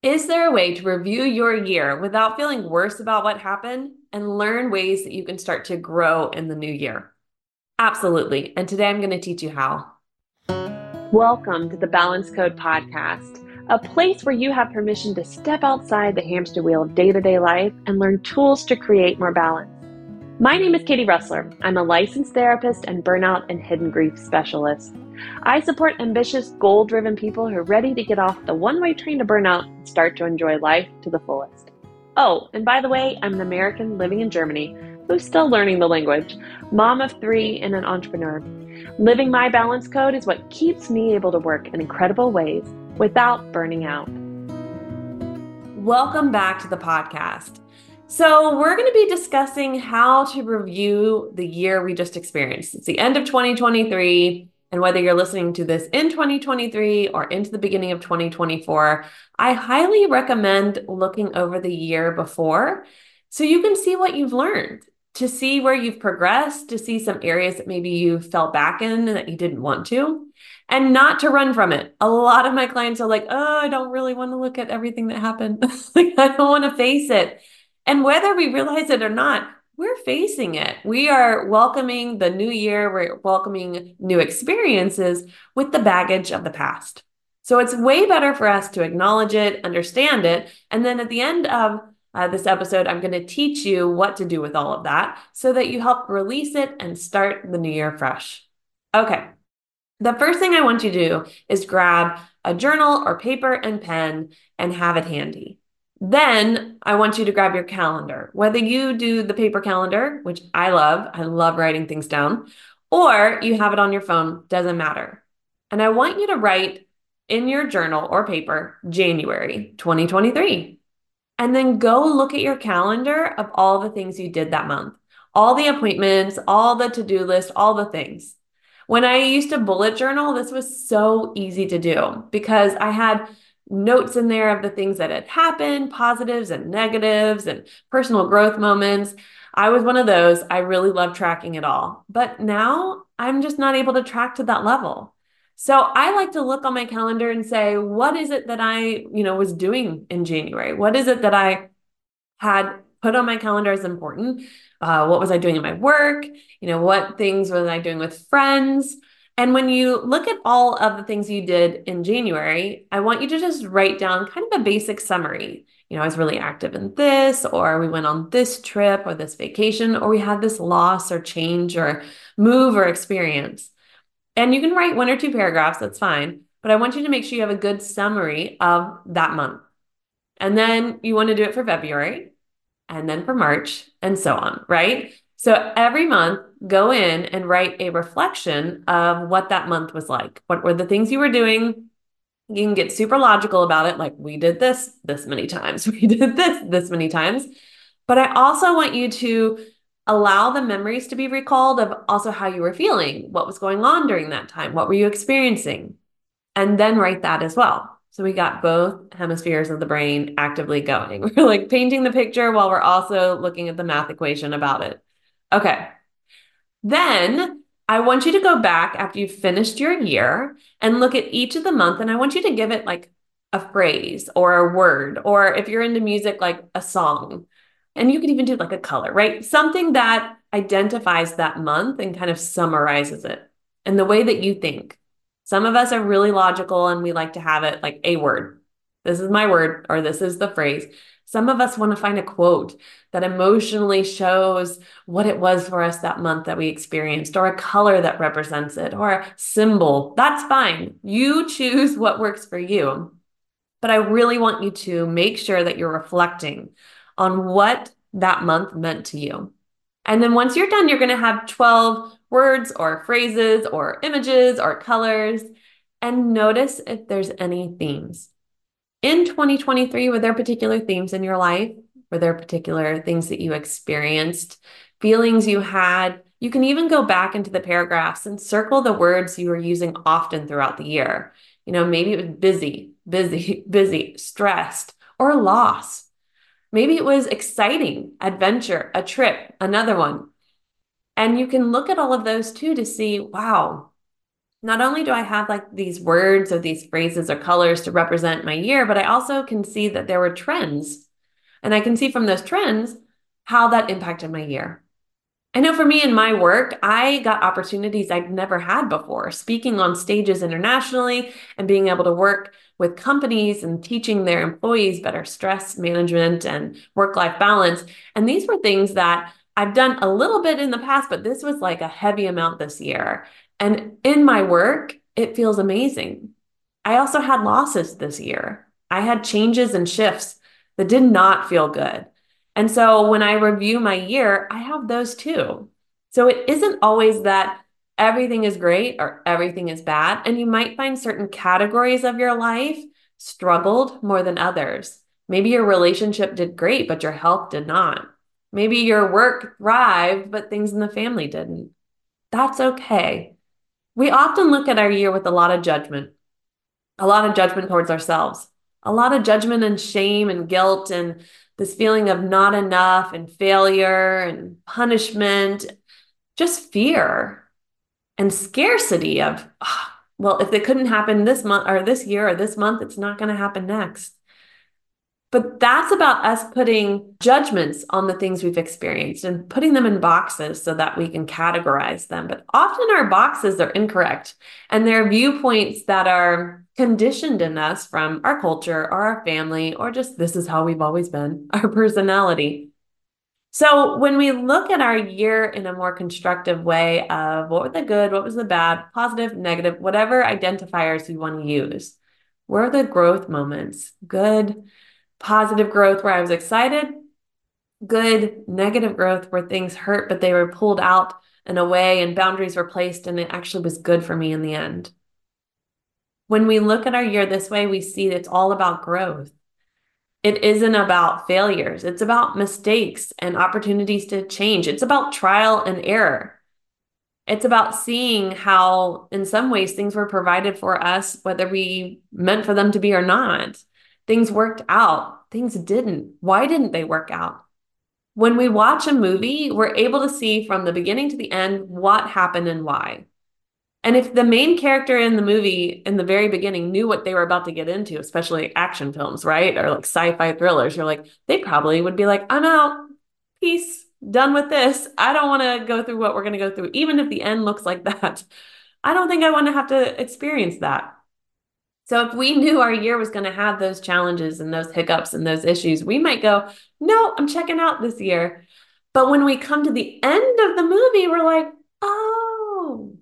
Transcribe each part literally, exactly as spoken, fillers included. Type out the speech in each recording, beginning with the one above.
Is there a way to review your year without feeling worse about what happened and learn ways that you can start to grow in the new year? Absolutely. And today I'm going to teach you how. Welcome to the Balance Code Podcast, a place where you have permission to step outside the hamster wheel of day-to-day life and learn tools to create more balance. My name is Katie Russler. I'm a licensed therapist and burnout and hidden grief specialist. I support ambitious, goal-driven people who are ready to get off the one-way train to burnout and start to enjoy life to the fullest. Oh, and by the way, I'm an American living in Germany who's still learning the language, mom of three, and an entrepreneur. Living my balance code is what keeps me able to work in incredible ways without burning out. Welcome back to the podcast. So we're going to be discussing how to review the year we just experienced. It's the end of twenty twenty-three, and whether you're listening to this in twenty twenty-three or into the beginning of twenty twenty-four, I highly recommend looking over the year before so you can see what you've learned, to see where you've progressed, to see some areas that maybe you fell back in and that you didn't want to, and not to run from it. A lot of my clients are like, oh, I don't really want to look at everything that happened. Like, I don't want to face it. And whether we realize it or not, we're facing it. We are welcoming the new year. We're welcoming new experiences with the baggage of the past. So it's way better for us to acknowledge it, understand it. And then at the end of uh, this episode, I'm going to teach you what to do with all of that so that you help release it and start the new year fresh. Okay. The first thing I want you to do is grab a journal or paper and pen and have it handy. Then I want you to grab your calendar, whether you do the paper calendar, which I love, I love writing things down, or you have it on your phone, doesn't matter. And I want you to write in your journal or paper, January twenty twenty-three. And then go look at your calendar of all the things you did that month, all the appointments, all the to-do list, all the things. When I used to bullet journal, this was so easy to do because I had notes in there of the things that had happened, positives and negatives and personal growth moments. I was one of those. I really love tracking it all. But now I'm just not able to track to that level. So I like to look on my calendar and say, what is it that I, you know, was doing in January? What is it that I had put on my calendar as important? Uh, what was I doing in my work? You know, what things was I doing with friends? And when you look at all of the things you did in January, I want you to just write down kind of a basic summary. You know, I was really active in this, or we went on this trip or this vacation, or we had this loss or change or move or experience. And you can write one or two paragraphs, that's fine. But I want you to make sure you have a good summary of that month. And then you want to do it for February and then for March and so on, right? So every month, go in and write a reflection of what that month was like. What were the things you were doing? You can get super logical about it, like we did this this many times, we did this this many times. But I also want you to allow the memories to be recalled of also how you were feeling, what was going on during that time, what were you experiencing, and then write that as well. So we got both hemispheres of the brain actively going. We're like painting the picture while we're also looking at the math equation about it. Okay. Then I want you to go back after you've finished your year and look at each of the month. And I want you to give it like a phrase or a word, or if you're into music, like a song. And you can even do like a color, right? Something that identifies that month and kind of summarizes it in the way that you think. Some of us are really logical and we like to have it like a word. This is my word, or this is the phrase. Some of us want to find a quote that emotionally shows what it was for us that month that we experienced, or a color that represents it, or a symbol. That's fine. You choose what works for you. But I really want you to make sure that you're reflecting on what that month meant to you. And then once you're done, you're going to have twelve words or phrases or images or colors, and notice if there's any themes. In twenty twenty-three, were there particular themes in your life? Were there particular things that you experienced, feelings you had? You can even go back into the paragraphs and circle the words you were using often throughout the year. You know, maybe it was busy, busy, busy, stressed, or loss. Maybe it was exciting, adventure, a trip, another one. And you can look at all of those too to see, wow, not only do I have like these words or these phrases or colors to represent my year, but I also can see that there were trends. And I can see from those trends how that impacted my year. I know for me in my work, I got opportunities I'd never had before, speaking on stages internationally and being able to work with companies and teaching their employees better stress management and work-life balance. And these were things that I've done a little bit in the past, but this was like a heavy amount this year. And in my work, it feels amazing. I also had losses this year. I had changes and shifts that did not feel good. And so when I review my year, I have those too. So it isn't always that everything is great or everything is bad. And you might find certain categories of your life struggled more than others. Maybe your relationship did great, but your health did not. Maybe your work thrived, but things in the family didn't. That's okay. We often look at our year with a lot of judgment, a lot of judgment towards ourselves, a lot of judgment and shame and guilt and this feeling of not enough and failure and punishment, just fear and scarcity of, oh, well, if it couldn't happen this month or this year or this month, it's not going to happen next. But that's about us putting judgments on the things we've experienced and putting them in boxes so that we can categorize them. But often our boxes are incorrect and they're viewpoints that are conditioned in us from our culture or our family or just this is how we've always been, our personality. So when we look at our year in a more constructive way of what was the good, what was the bad, positive, negative, whatever identifiers we want to use, where are the growth moments? Good, positive growth where I was excited, good, negative growth where things hurt, but they were pulled out and away and boundaries were placed, and it actually was good for me in the end. When we look at our year this way, we see it's all about growth. It isn't about failures. It's about mistakes and opportunities to change. It's about trial and error. It's about seeing how, in some ways, things were provided for us, whether we meant for them to be or not. Things worked out. Things didn't. Why didn't they work out? When we watch a movie, we're able to see from the beginning to the end what happened and why. And if the main character in the movie in the very beginning knew what they were about to get into, especially action films, right? Or like sci-fi thrillers, you're like, they probably would be like, I'm out. Peace. Done with this. I don't want to go through what we're going to go through, even if the end looks like that. I don't think I want to have to experience that. So if we knew our year was going to have those challenges and those hiccups and those issues, we might go, no, I'm checking out this year. But when we come to the end of the movie, we're like, oh,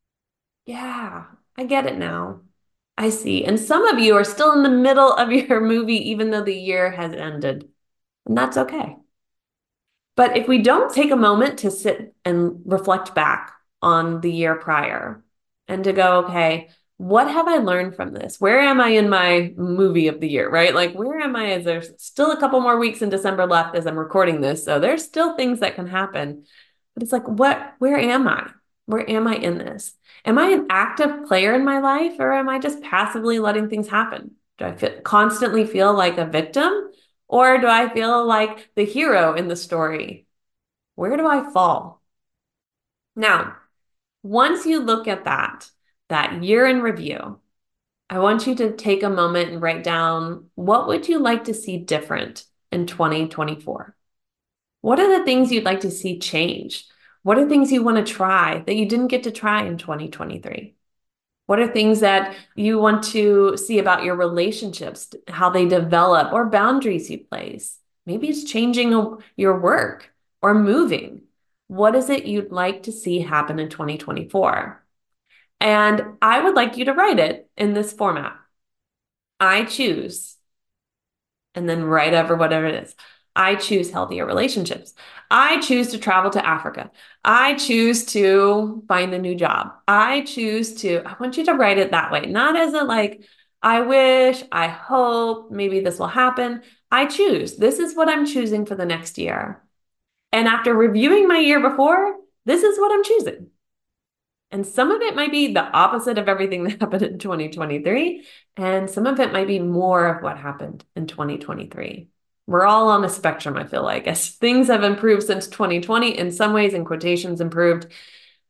yeah, I get it now. I see. And some of you are still in the middle of your movie, even though the year has ended. And that's okay. But if we don't take a moment to sit and reflect back on the year prior and to go, okay, what have I learned from this? Where am I in my movie of the year, right? Like, where am I? Is there still a couple more weeks in December left as I'm recording this? So there's still things that can happen. But it's like, what, where am I? Where am I in this? Am I an active player in my life or am I just passively letting things happen? Do I feel, constantly feel like a victim? Or do I feel like the hero in the story? Where do I fall? Now, once you look at that, that year in review, I want you to take a moment and write down what would you like to see different in twenty twenty-four? What are the things you'd like to see change? What are things you want to try that you didn't get to try in twenty twenty-three? What are things that you want to see about your relationships, how they develop, or boundaries you place? Maybe it's changing your work or moving. What is it you'd like to see happen in twenty twenty-four? And I would like you to write it in this format. I choose, and then write over whatever it is. I choose healthier relationships. I choose to travel to Africa. I choose to find a new job. I choose to, I want you to write it that way, not as a like, I wish, I hope, maybe this will happen. I choose. This is what I'm choosing for the next year. And after reviewing my year before, this is what I'm choosing. And some of it might be the opposite of everything that happened in twenty twenty-three. And some of it might be more of what happened in twenty twenty-three. We're all on a spectrum, I feel like. As things have improved since twenty twenty, in some ways, in quotations, improved,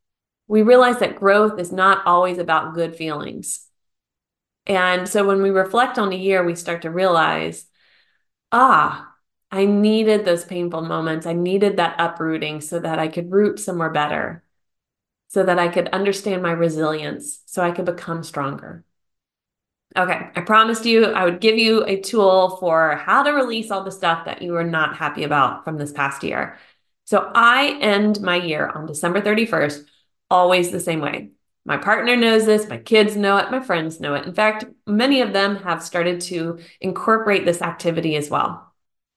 we realize that growth is not always about good feelings. And so when we reflect on a year, we start to realize, ah, I needed those painful moments. I needed that uprooting so that I could root somewhere better, so that I could understand my resilience, so I could become stronger. Okay, I promised you I would give you a tool for how to release all the stuff that you are not happy about from this past year. So I end my year on December thirty-first, always the same way. My partner knows this, my kids know it, my friends know it. In fact, many of them have started to incorporate this activity as well.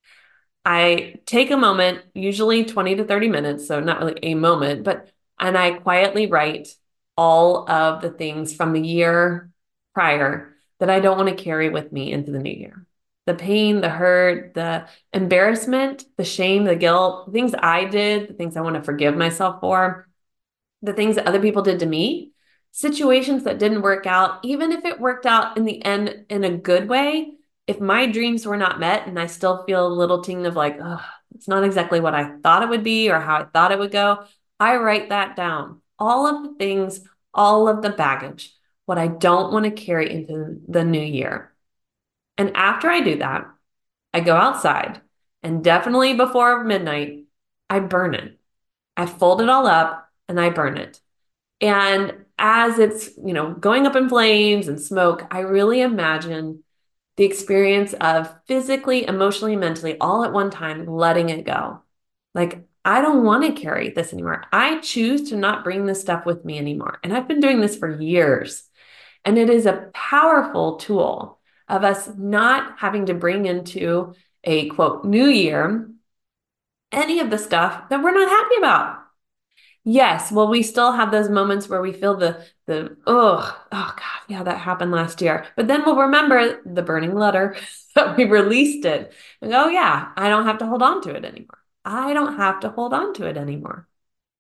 I take a moment, usually twenty to thirty minutes, so not really a moment, but and I quietly write all of the things from the year prior that I don't want to carry with me into the new year. The pain, the hurt, the embarrassment, the shame, the guilt, the things I did, the things I want to forgive myself for, the things that other people did to me, situations that didn't work out, even if it worked out in the end in a good way, if my dreams were not met and I still feel a little ting of like, oh, it's not exactly what I thought it would be or how I thought it would go, I write that down. All of the things, all of the baggage, what I don't want to carry into the new year. And after I do that, I go outside and definitely before midnight, I burn it. I fold it all up and I burn it. And as it's, you know, going up in flames and smoke, I really imagine the experience of physically, emotionally, mentally, all at one time, letting it go. Like, I don't want to carry this anymore. I choose to not bring this stuff with me anymore. And I've been doing this for years. And it is a powerful tool of us not having to bring into a quote, new year, any of the stuff that we're not happy about. Yes, well, we still have those moments where we feel the the oh, oh God, yeah, that happened last year. But then we'll remember the burning letter that we released it and go, oh yeah, I don't have to hold on to it anymore. I don't have to hold on to it anymore.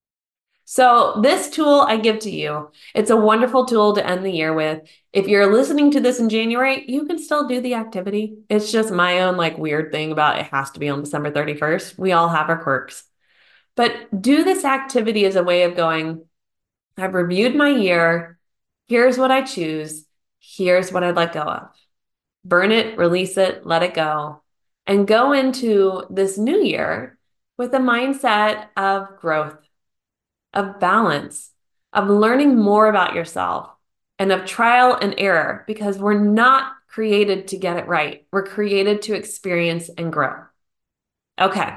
So this tool I give to you, it's a wonderful tool to end the year with. If you're listening to this in January, you can still do the activity. It's just my own like weird thing about it has to be on December thirty-first. We all have our quirks. But do this activity as a way of going, I've reviewed my year. Here's what I choose. Here's what I'd let go of. Burn it, release it, let it go, and go into this new year with a mindset of growth, of balance, of learning more about yourself, and of trial and error, because we're not created to get it right. We're created to experience and grow. Okay.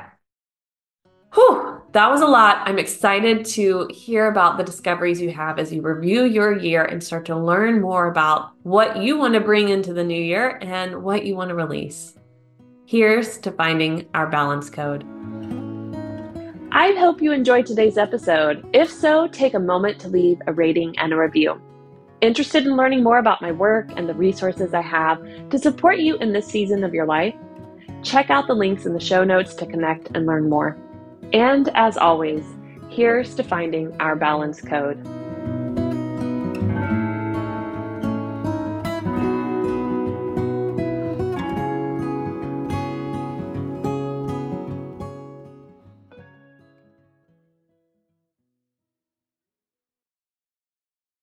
Whew, that was a lot. I'm excited to hear about the discoveries you have as you review your year and start to learn more about what you want to bring into the new year and what you want to release. Here's to finding our balance code. I hope you enjoyed today's episode. If so, take a moment to leave a rating and a review. Interested in learning more about my work and the resources I have to support you in this season of your life? Check out the links in the show notes to connect and learn more. And as always, here's to finding our balance code.